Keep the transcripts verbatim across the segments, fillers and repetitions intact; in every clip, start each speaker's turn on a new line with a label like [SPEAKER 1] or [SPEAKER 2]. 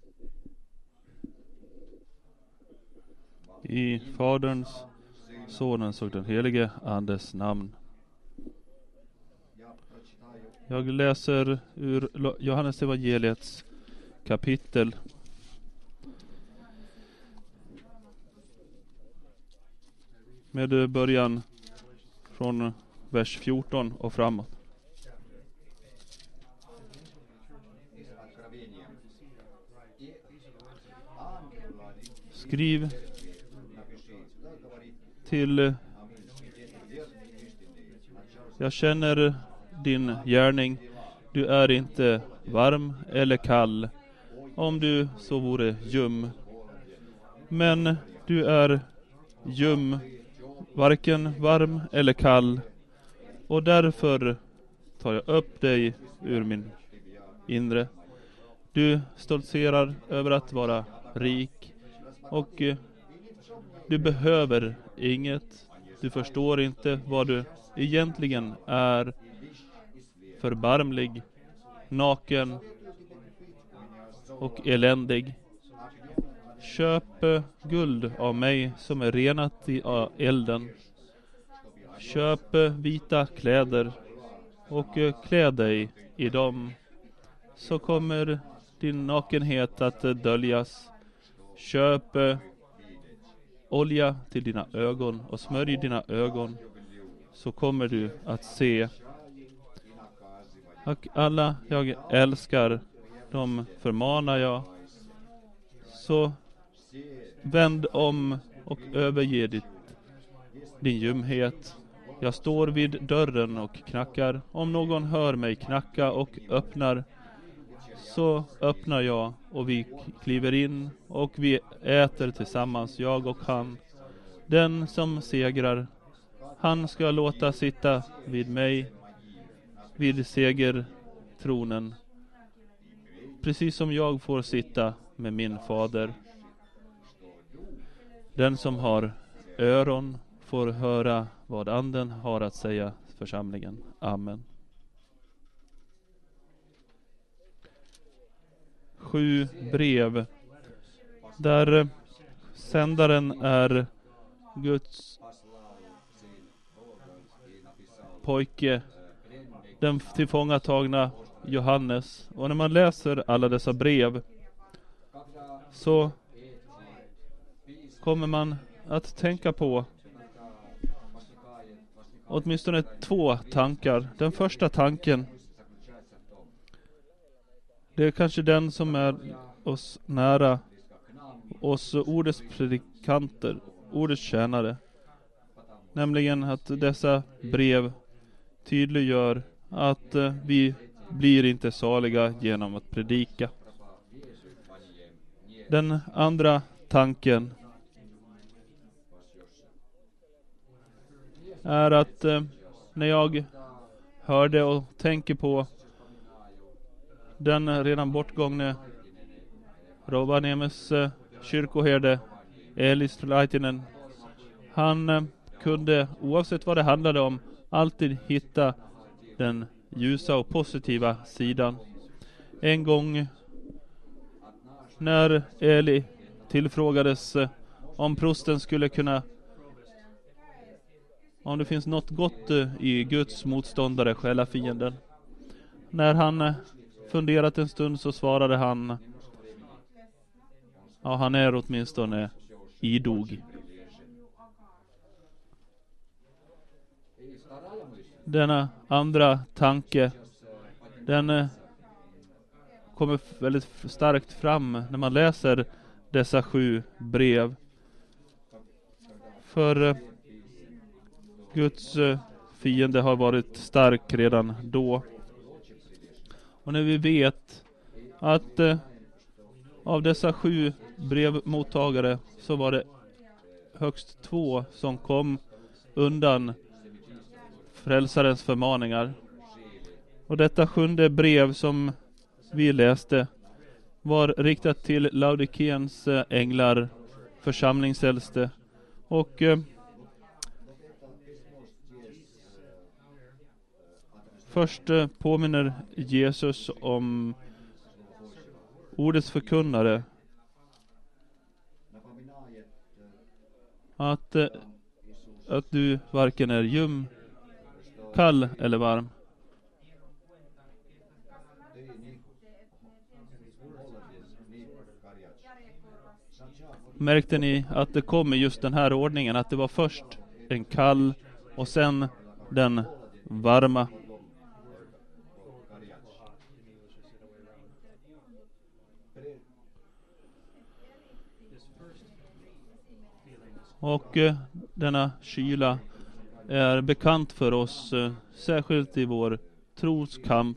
[SPEAKER 1] I Faderns, Sonens och den helige Andes namn. Jag läser ur Johannes evangeliets kapitel med början från vers fjorton och framåt. Skriv till: jag känner din gärning. Du är inte varm eller kall, om du så vore ljum. Men du är ljum, varken varm eller kall, och därför tar jag upp dig ur min inre. Du stoltserar över att vara rik, och du behöver inget. Du förstår inte vad du egentligen är: förbarmlig, naken och eländig. Köp guld av mig som är renat i elden. Köp vita kläder och klä dig i dem, så kommer din nakenhet att döljas. Köp olja till dina ögon och smörj dina ögon, så kommer du att se. Och alla jag älskar, dem förmanar jag. Så vänd om och överge ditt, din ljumhet. Jag står vid dörren och knackar. Om någon hör mig knacka och öppnar, så öppnar jag, och vi kliver in och vi äter tillsammans, jag och han. Den som segrar, han ska låta sitta vid mig vid segertronen, precis som jag får sitta med min fader. Den som har öron får höra vad anden har att säga församlingen. Amen. Sju brev, där sändaren är Guds pojke, den tillfångatagna Johannes. Och när man läser alla dessa brev, så kommer man att tänka på åtminstone två tankar. Den första tanken, det är kanske den som är oss nära, oss ordets predikanter, ordets tjänare. Nämligen att dessa brev tydliggör att vi blir inte saliga genom att predika. Den andra tanken är att eh, när jag hörde och tänker på den redan bortgångne Rovaniemes eh, kyrkoherde Elis Laitinen, han eh, kunde, oavsett vad det handlade om, alltid hitta den ljusa och positiva sidan. En gång när Eli tillfrågades eh, om prosten skulle kunna, om det finns något gott i Guds motståndare, själafienden. När han funderat en stund, så svarade han: ja, han är åtminstone idog. Denna andra tanke, den kommer väldigt starkt fram när man läser dessa sju brev. För Guds fiende har varit stark redan då. Och när vi vet att eh, av dessa sju brevmottagare, så var det högst två som kom undan frälsarens förmaningar. Och detta sjunde brev som vi läste var riktat till Laodikeens eh, änglar, församlingsäldste. Och eh, Först påminner Jesus om ordets förkunnare. Att, eh, att du varken är ljum, kall eller varm. Märkte ni att det kom i just den här ordningen? Att det var först en kall och sen den varma. Och eh, denna kyla är bekant för oss, eh, särskilt i vår troskamp.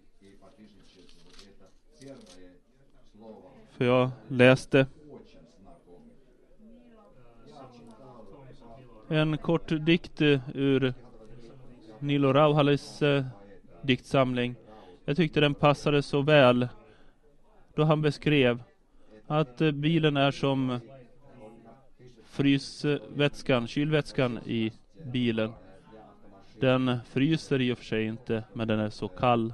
[SPEAKER 1] För jag läste en kort dikt ur Nilo Rauhalis eh, diktsamling. Jag tyckte den passade så väl då han beskrev att eh, bilen är som frysvätskan, kylvätskan i bilen. Den fryser i och för sig inte, men den är så kall.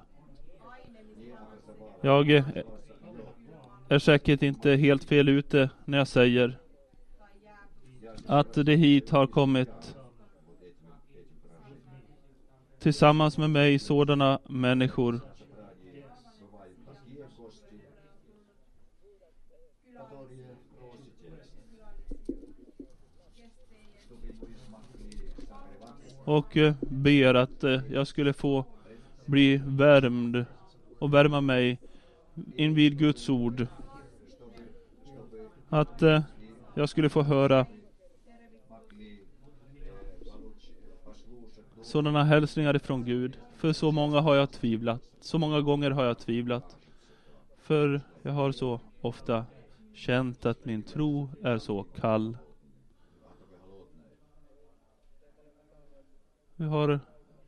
[SPEAKER 1] Jag eh, är säkert inte helt fel ute när jag säger att det hit har kommit tillsammans med mig sådana människor och eh, ber att eh, jag skulle få bli värmd och värma mig invid Guds ord. Att eh, jag skulle få höra sådana hälsningar ifrån Gud. För så många har jag tvivlat. Så många gånger har jag tvivlat. För jag har så ofta känt att min tro är så kall. Vi har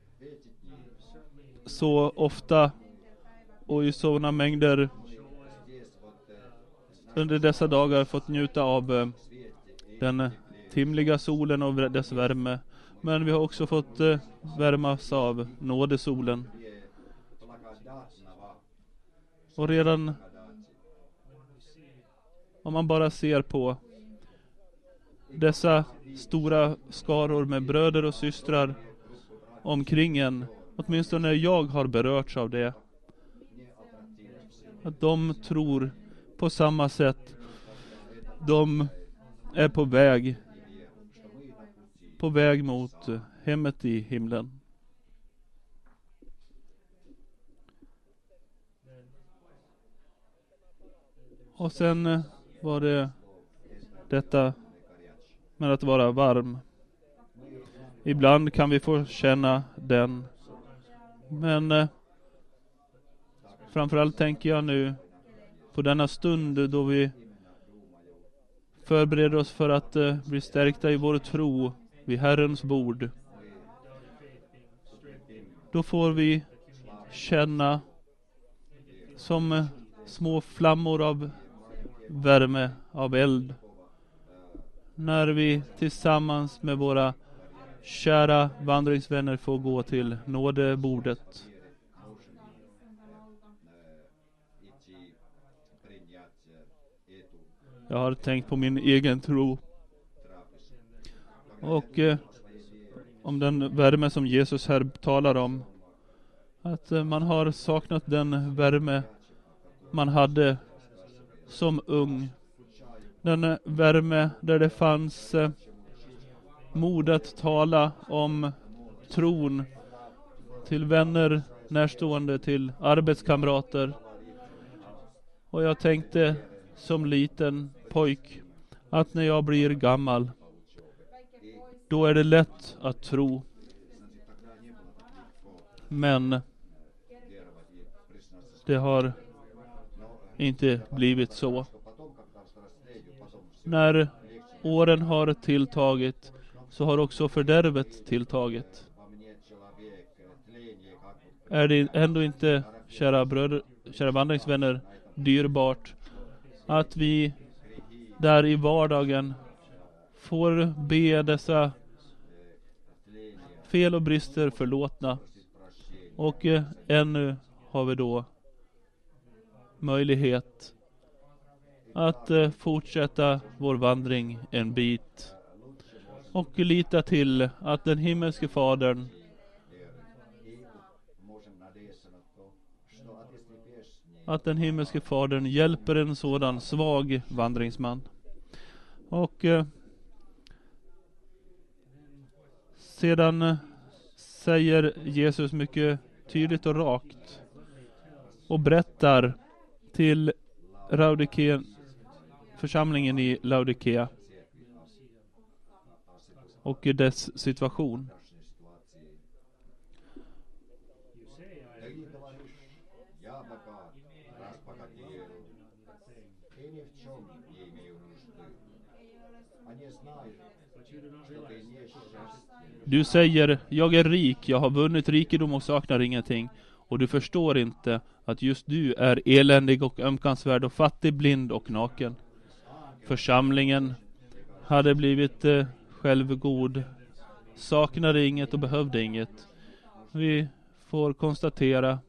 [SPEAKER 1] så ofta och i sådana mängder under dessa dagar fått njuta av den timliga solen och dess värme. Men vi har också fått eh, värmas av nådesolen. Och redan om man bara ser på dessa stora skaror med bröder och systrar omkring en, åtminstone jag har berörts av det. Att de tror på samma sätt. De är på väg på väg mot hemmet i himlen. Och sen var det detta med att vara varm. Ibland kan vi få känna den. Men eh, framförallt tänker jag nu på denna stund då vi förbereder oss för att eh, bli stärkta i vår tro vid Herrens bord. Då får vi känna som eh, små flammor av värme, av eld. När vi tillsammans med våra kära vandringsvänner får gå till nådebordet. Jag har tänkt på min egen tro. Och eh, om den värme som Jesus här talar om. Att eh, man har saknat den värme man hade som ung. Den eh, värme där det fanns eh, mod att tala om tron till vänner, närstående, till arbetskamrater. Och jag tänkte som liten pojk att när jag blir gammal, då är det lätt att tro. Men det har inte blivit så. När åren har tilltagit så har också fördärvet tilltagit. Är det ändå inte, kära bröder, kära vandringsvänner, dyrbart att vi där i vardagen får be dessa fel och brister förlåtna. Och eh, ännu har vi då möjlighet att eh, fortsätta vår vandring en bit och lita till att den himmelske fadern att den himmelske fadern hjälper en sådan svag vandringsman. Och eh, sedan eh, säger Jesus mycket tydligt och rakt och berättar till Laodikea, församlingen i Laodikea och dess situation. Du säger, jag är rik, jag har vunnit rikedom och saknar ingenting. Och du förstår inte att just du är eländig och ömkansvärd och fattig, blind och naken. Församlingen hade blivit eh, självgod, saknade inget och behövde inget. Vi får konstatera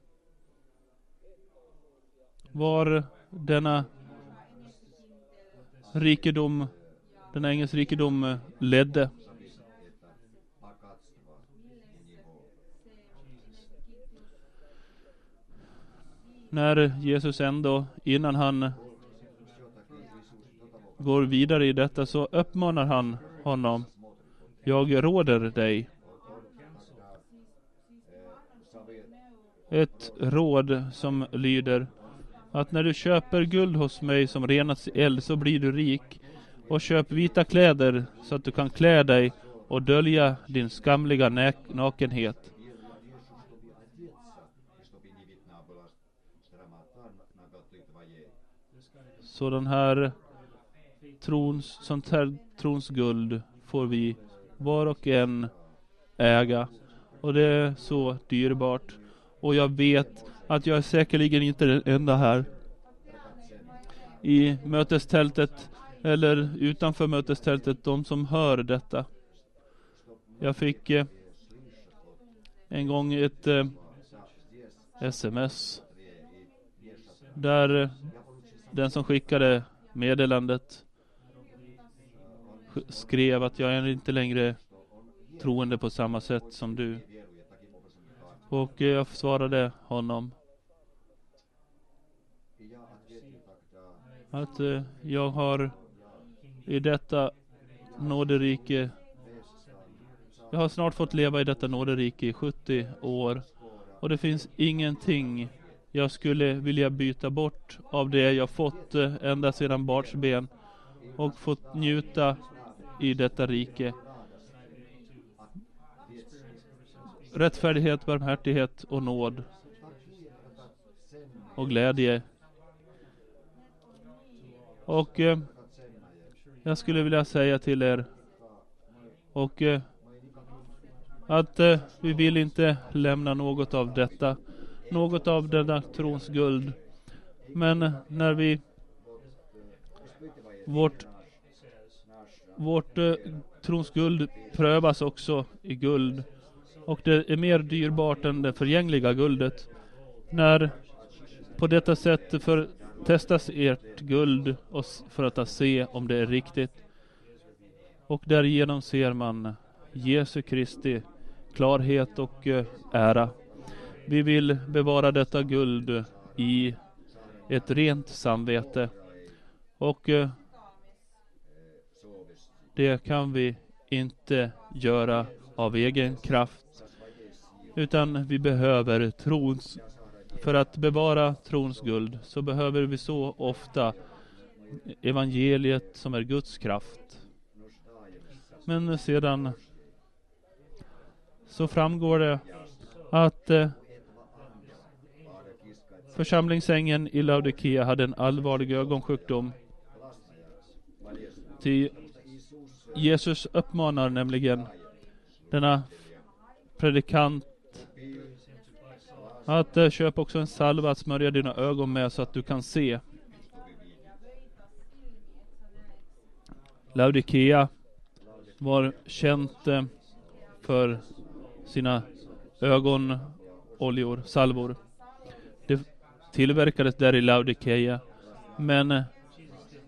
[SPEAKER 1] var denna rikedom, denna ängens rikedom ledde. När Jesus ändå, innan han går vidare i detta, så uppmanar han honom. Jag råder dig. Ett råd som lyder att när du köper guld hos mig som renats i eld så blir du rik, och köp vita kläder så att du kan klä dig och dölja din skamliga nä- nakenhet. Så den här trons, sånt här trons guld får vi var och en äga. Och det är så dyrbart. Och jag vet att jag är säkerligen inte den enda här i mötestältet eller utanför mötestältet, de som hör detta. Jag fick eh, en gång ett eh, sms där eh, den som skickade meddelandet skrev att jag är inte längre troende på samma sätt som du. Och jag svarade honom att eh, jag har i detta nåderike, jag har snart fått leva i detta nåderike i sjuttio år, och det finns ingenting jag skulle vilja byta bort av det jag fått eh, ända sedan barnsben och fått njuta i detta rike. Rättfärdighet, barmhärtighet och nåd och glädje. Och eh, jag skulle vilja säga till er och eh, att eh, vi vill inte lämna något av detta, något av denna trons guld. Men när vi vårt vårt eh, trons guld prövas också i guld, och det är mer dyrbart än det förgängliga guldet. När på detta sätt för testas ert guld och för att se om det är riktigt, och därigenom ser man Jesu Kristi klarhet och eh, ära. Vi vill bevara detta guld i ett rent samvete, och eh, det kan vi inte göra av egen kraft, utan vi behöver trons. För att bevara trons guld så behöver vi så ofta evangeliet som är Guds kraft. Men sedan så framgår det att eh, församlingsängeln i Laodikea hade en allvarlig ögonsjukdom. Till Jesus uppmanar nämligen denna predikant att eh, köpa också en salva att smörja dina ögon med så att du kan se. Laodikea var känt eh, för sina ögonoljor, salvor. Det tillverkades där i Laodikea, men eh,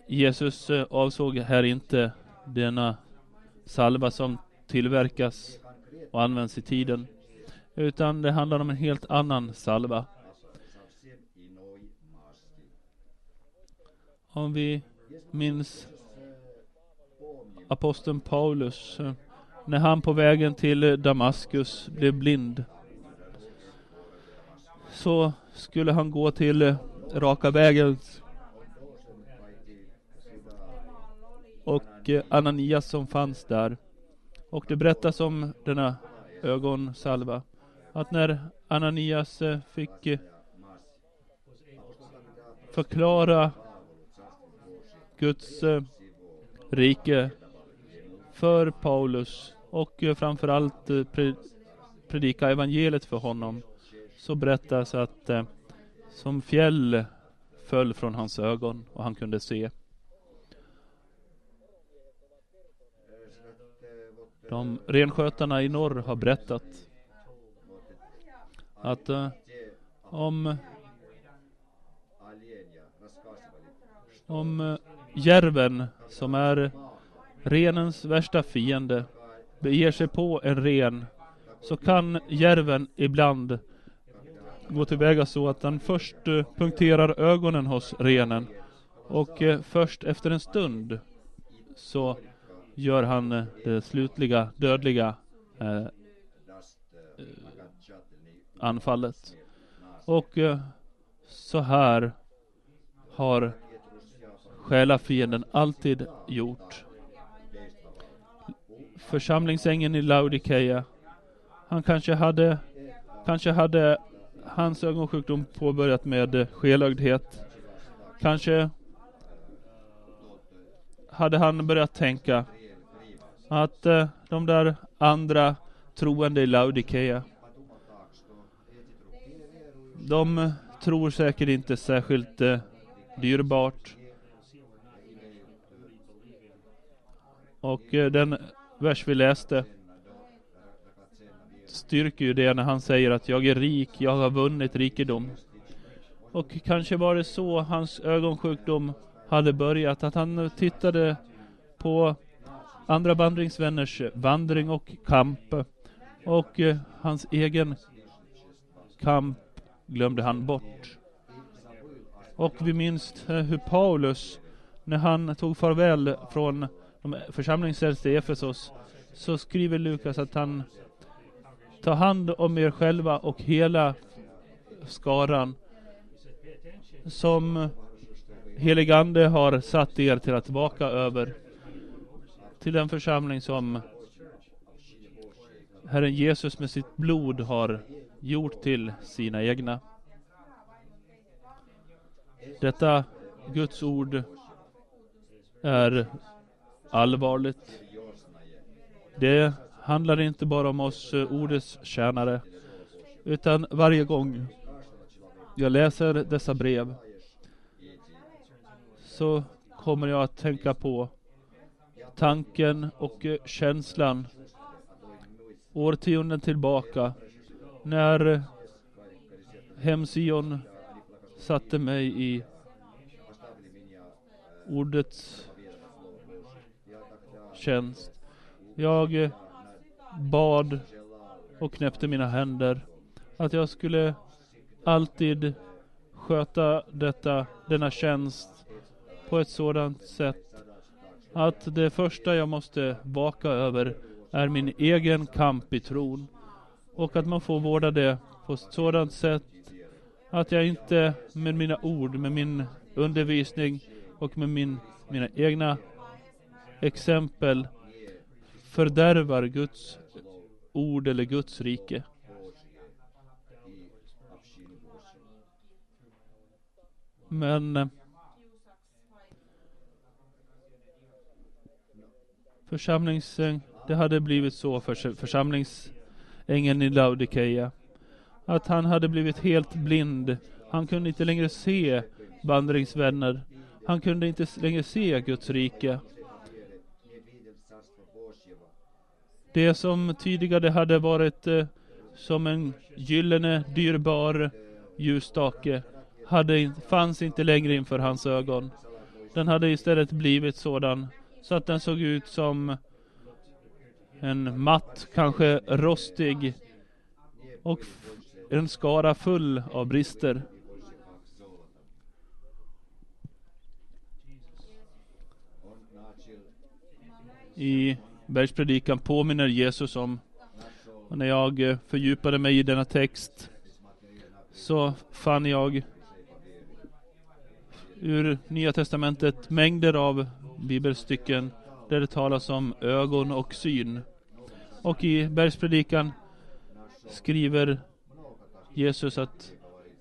[SPEAKER 1] Jesus avsåg här inte denna salva som tillverkas och används i tiden, utan det handlar om en helt annan salva. Om vi minns aposteln Paulus, när han på vägen till Damaskus blev blind, så skulle han gå till raka vägen, och Ananias som fanns där. Och det berättas om denna ögonsalva, att när Ananias fick förklara Guds rike för Paulus och framförallt predika evangeliet för honom, så berättas att som fjäll föll från hans ögon och han kunde se. De renskötarna i norr har berättat att uh, om om uh, järven, som är renens värsta fiende, beger sig på en ren, så kan järven ibland gå tillväga så att han först uh, punkterar ögonen hos renen, och uh, först efter en stund så gör han uh, det slutliga dödliga uh, uh, anfallet. Och uh, så här har själafienden alltid gjort. Församlingsängeln i Laodikeia, han kanske hade kanske hade hans ögonsjukdom påbörjat med skelögdhet. Kanske hade han börjat tänka att uh, de där andra troende i Laodikeia, de tror säkert inte särskilt uh, dyrbart. Och uh, den vers vi läste styrker ju det när han säger att jag är rik, jag har vunnit rikedom. Och kanske var det så hans ögonsjukdom hade börjat, att han tittade på andra vandringsvänners vandring och kamp, och eh, hans egen kamp glömde han bort. Och vi minns eh, hur Paulus, när han tog farväl från de församlingsäldste i Efesos, så skriver Lukas att han tar hand om er själva och hela skaran som heligande har satt er till att vaka över, till den församling som Herren Jesus med sitt blod har gjort till sina egna. Detta Guds ord är allvarligt. Det handlar inte bara om oss ordets tjänare, utan varje gång jag läser dessa brev så kommer jag att tänka på tanken och känslan årtionden tillbaka, när Hemsion satte mig i ordets tjänst. Jag bad och knäppte mina händer att jag skulle alltid sköta detta, denna tjänst på ett sådant sätt att det första jag måste vaka över är min egen kamp i tron, och att man får vårda det på ett sådant sätt att jag inte med mina ord, med min undervisning och med min, mina egna exempel fördärvar Guds ord eller Guds rike. Men församlings det hade blivit så för församlingsängeln i Laodikeia, att han hade blivit helt blind. Han kunde inte längre se vandringsvänner. Han kunde inte längre se Guds rike. Det som tidigare hade varit eh, som en gyllene dyrbar ljusstake hade, fanns inte längre inför hans ögon. den hade istället blivit sådan så att den såg ut som en matt, kanske rostig och f- en skara full av brister. I bergspredikan påminner Jesus om, och när jag fördjupade mig i denna text så fann jag ur Nya testamentet mängder av bibelstycken där det talas om ögon och syn. Och i bergspredikan skriver Jesus att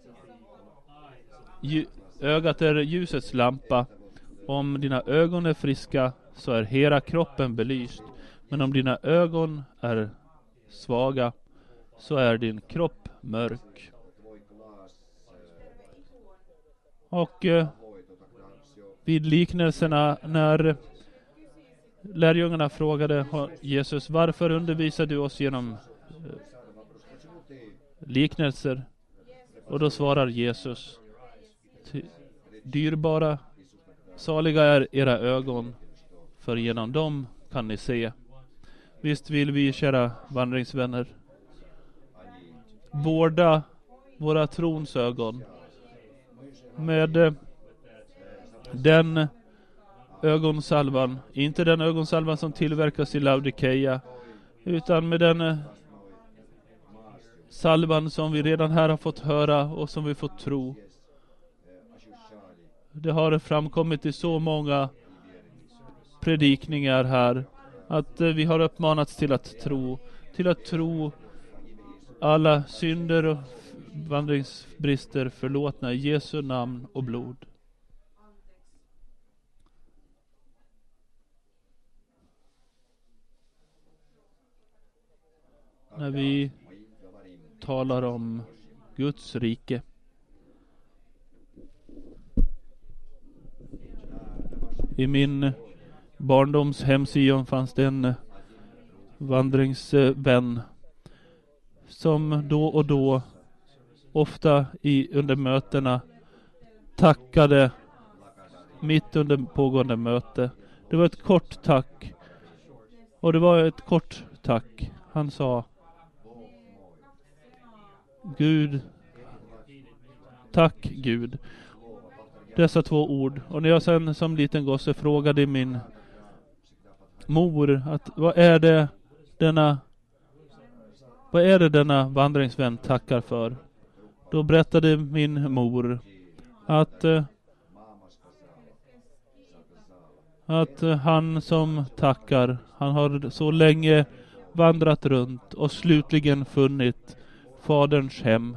[SPEAKER 1] Lju- ögat är ljusets lampa. Om dina ögon är friska så är hela kroppen belyst. Men om dina ögon är svaga så är din kropp mörk. Och eh, vid liknelserna när lärjungarna frågade Jesus, varför undervisar du oss genom eh, liknelser? Och då svarar Jesus, dyrbara, saliga är era ögon, för genom dem kan ni se. Visst vill vi, kära vandringsvänner, vårda våra trons ögon med eh, den ögonsalvan, inte den ögonsalvan som tillverkas i Laodikeia, utan med den eh, salvan som vi redan här har fått höra och som vi fått tro. Det har framkommit i så många predikningar här att eh, vi har uppmanats till att tro, till att tro alla synder och vandringsbrister förlåtna i Jesu namn och blod. När vi talar om Guds rike, i min barndoms hemsion fanns det en vandringsvän som då och då, ofta i, under mötena, tackade mitt under pågående möte. Det var ett kort tack. Och det var ett kort tack. Han sa, Gud, tack Gud. Dessa två ord. Och när jag sen som liten gosse frågade min mor att vad är det denna vad är det denna vandringsvän tackar för? Då berättade min mor att att han som tackar, han har så länge vandrat runt och slutligen funnit Faderns hem.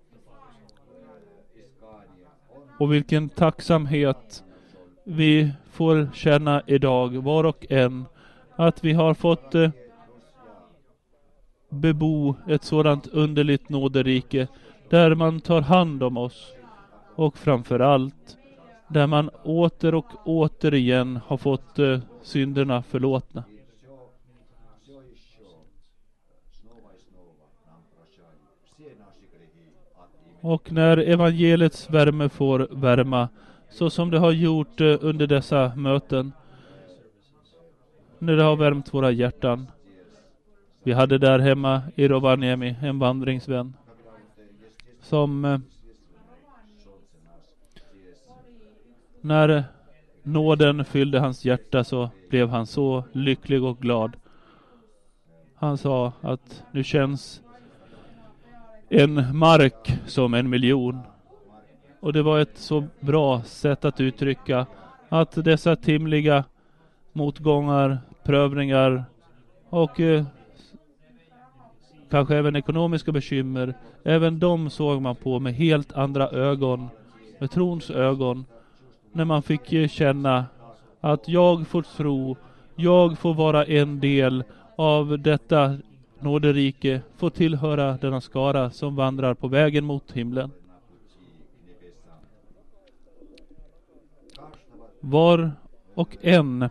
[SPEAKER 1] Och vilken tacksamhet vi får känna idag, var och en, att vi har fått eh, bebo ett sådant underligt nåderike där man tar hand om oss, och framför allt där man åter och återigen har fått eh, synderna förlåtna. Och när evangeliets värme får värma, så som det har gjort eh, under dessa möten, när det har värmt våra hjärtan. Vi hade där hemma i Rovaniemi en vandringsvän som eh, när nåden fyllde hans hjärta så blev han så lycklig och glad. Han sa att nu känns en mark som en miljon. Och det var ett så bra sätt att uttrycka att dessa timliga motgångar, prövningar och eh, kanske även ekonomiska bekymmer, även de såg man på med helt andra ögon, med trons ögon, när man fick känna att jag får tro, jag får vara en del av detta nåderike, får tillhöra denna skara som vandrar på vägen mot himlen. Var och en.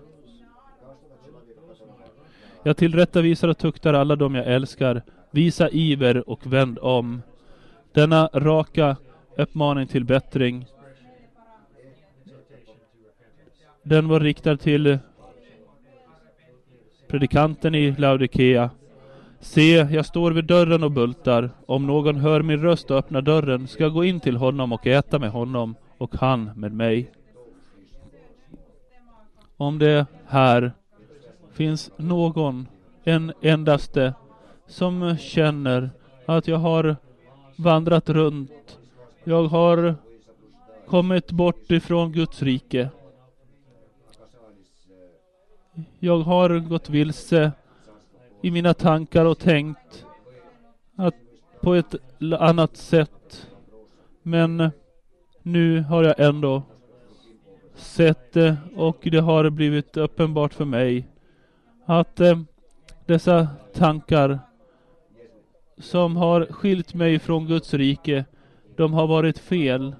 [SPEAKER 1] Jag tillrättavisar och tuktar alla dem jag älskar. Visa iver och vänd om. Denna raka uppmaning till bättring Den var riktad till predikanten i Laodikea. Se, jag står vid dörren och bultar. Om någon hör min röst och öppnar dörren, ska jag gå in till honom och äta med honom och han med mig. Om det här finns någon, en endaste, som känner att jag har vandrat runt, jag har kommit bort ifrån Guds rike, jag har gått vilse i mina tankar och tänkt att på ett annat sätt, men nu har jag ändå sett det och det har blivit uppenbart för mig att eh, dessa tankar som har skilt mig från Guds rike, de har varit fel.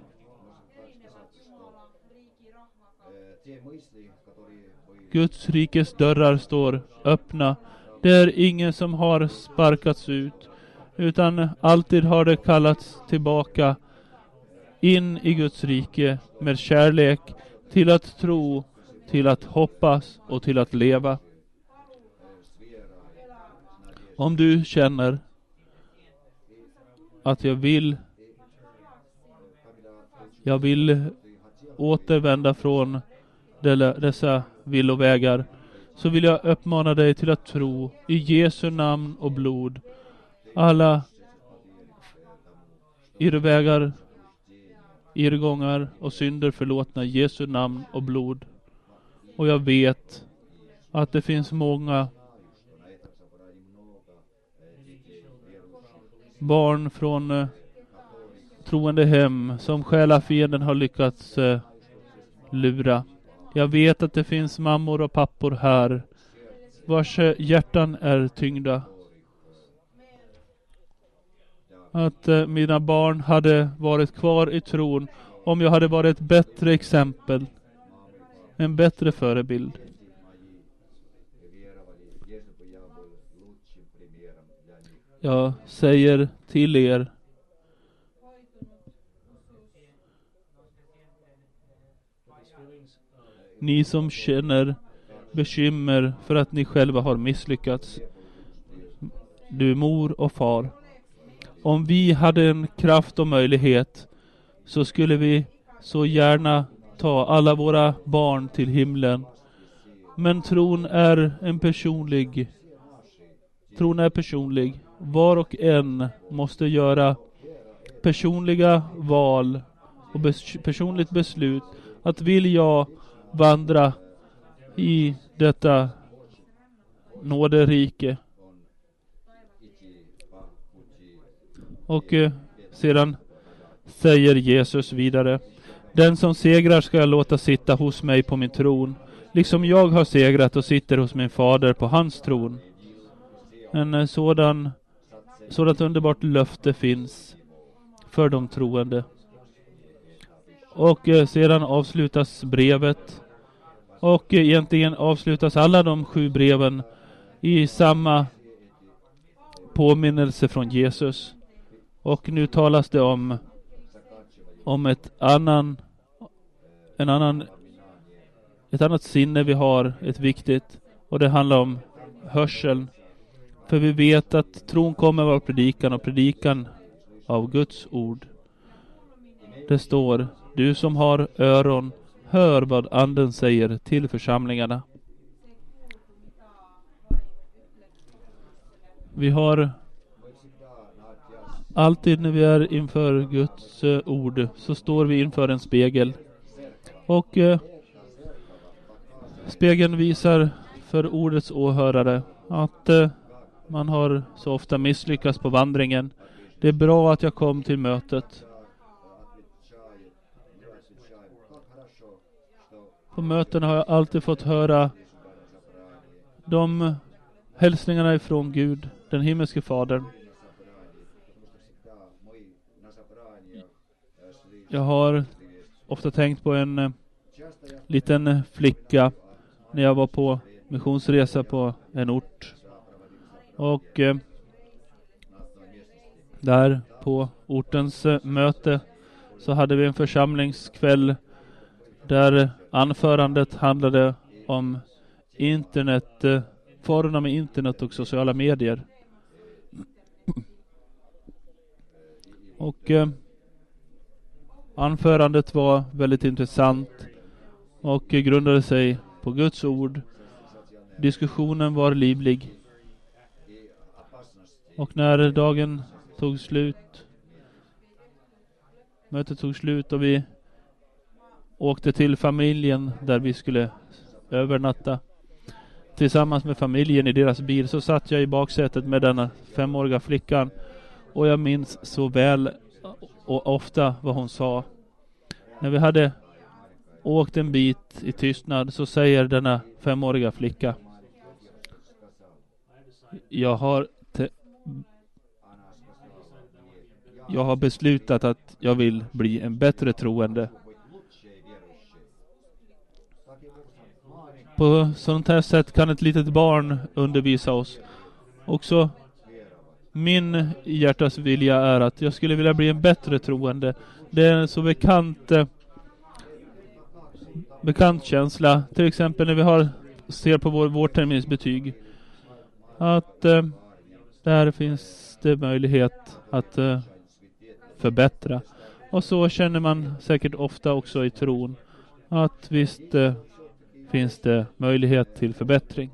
[SPEAKER 1] Guds rikes dörrar står öppna. Det är ingen som har sparkats ut, utan alltid har det kallats tillbaka in i Guds rike med kärlek, till att tro, till att hoppas och till att leva. Om du känner att jag vill jag vill återvända från dessa villovägar, så vill jag uppmana dig till att tro i Jesu namn och blod. Alla irrvägar, irrgångar och synder förlåtna i Jesu namn och blod. Och jag vet att det finns många barn från eh, troende hem som själafienden har lyckats eh, lura. Jag vet att det finns mammor och pappor här vars eh, hjärtan är tyngda. Att eh, mina barn hade varit kvar i tron om jag hade varit ett bättre exempel, en bättre förebild. Jag säger till er, ni som känner bekymmer för att ni själva har misslyckats, du mor och far, om vi hade en kraft och möjlighet, så skulle vi så gärna ta alla våra barn till himlen. Men tron är en personlig tron är personlig. Var och en måste göra personliga val och bes- personligt beslut att vill jag vandra i detta nåderike. Och eh, sedan säger Jesus vidare: den som segrar ska jag låta sitta hos mig på min tron, liksom jag har segrat och sitter hos min fader på hans tron. En eh, sådan sådant underbart löfte finns för de troende. Och eh, sedan avslutas brevet, och eh, egentligen avslutas alla de sju breven i samma påminnelse från Jesus. Och nu talas det om om ett annan en annan ett annat sinne vi har, ett viktigt, och det handlar om hörseln. För vi vet att tron kommer av predikan och predikan av Guds ord. Det står: du som har öron, hör vad anden säger till församlingarna. Vi har alltid när vi är inför Guds eh, ord, så står vi inför en spegel. Och eh, spegeln visar för ordets åhörare att eh, man har så ofta misslyckats på vandringen. Det är bra att jag kom till mötet. På möten har jag alltid fått höra de hälsningarna ifrån Gud, den himmelske fadern. Jag har ofta tänkt på en eh, liten flicka när jag var på missionsresa på en ort. Och eh, där på ortens eh, möte så hade vi en församlingskväll där anförandet handlade om internet, farorna med internet och sociala medier. Och eh, anförandet var väldigt intressant och grundade sig på Guds ord. Diskussionen var livlig. Och när dagen tog slut, mötet tog slut och vi åkte till familjen där vi skulle övernatta. Tillsammans med familjen i deras bil så satt jag i baksätet med denna femåriga flickan. Och jag minns så väl och ofta vad hon sa. När vi hade åkt en bit i tystnad så säger denna femåriga flicka: Jag har te- jag har beslutat att jag vill bli en bättre troende. På sånt här sätt kan ett litet barn undervisa oss. Också min hjärtas vilja är att jag skulle vilja bli en bättre troende. Det är en så bekant eh, bekant känsla. Till exempel när vi har ser på vår vårterminsbetyg att eh, där finns det möjlighet att eh, förbättra. Och så känner man säkert ofta också i tron att visst eh, finns det möjlighet till förbättring.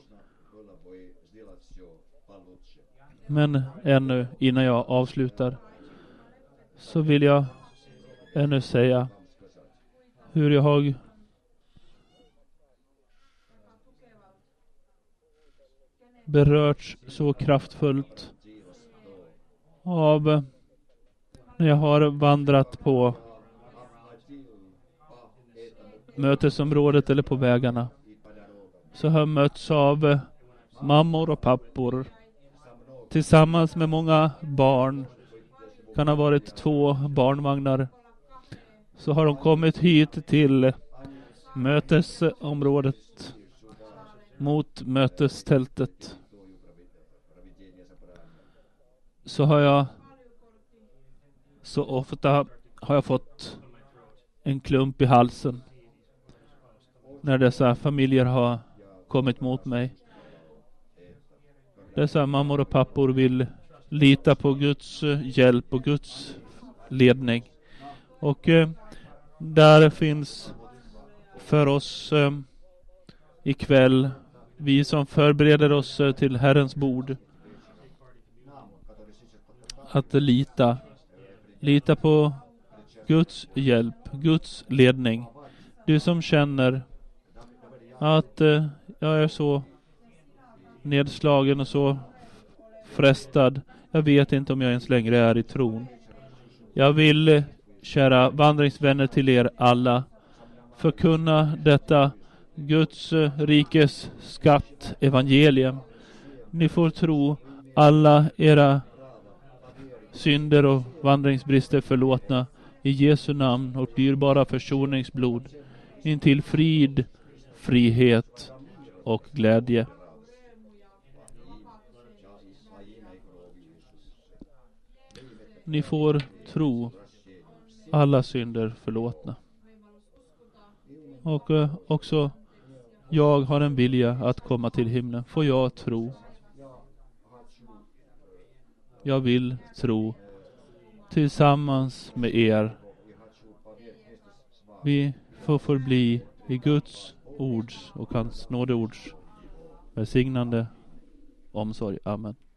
[SPEAKER 1] Men ännu innan jag avslutar så vill jag ännu säga hur jag har berörts så kraftfullt av när jag har vandrat på mötesområdet eller på vägarna. Så har jag mötts av mammor och pappor tillsammans med många barn. Kan ha varit två barnvagnar. Så har de kommit hit till mötesområdet mot mötestältet. Så har jag så ofta har jag fått en klump i halsen när dessa familjer har kommit mot mig. Dessa mammor och pappor vill lita på Guds hjälp och Guds ledning. Och eh, där finns för oss eh, ikväll, vi som förbereder oss eh, till Herrens bord, att lita. Lita på Guds hjälp, Guds ledning. Du som känner att eh, jag är så nedslagen och så frestad. Jag vet inte om jag ens längre är i tron. Jag vill, kära vandringsvänner, till er alla förkunna detta Guds rikes skatt, evangelium. Ni får tro alla era synder och vandringsbrister förlåtna i Jesu namn och dyrbara försoningsblod, intill frid, frihet och glädje. Ni får tro alla synder förlåtna. Och eh, också jag har en vilja att komma till himlen. Får jag tro? Jag vill tro tillsammans med er. Vi får förbli i Guds ords och hans nådeords välsignande omsorg. Amen.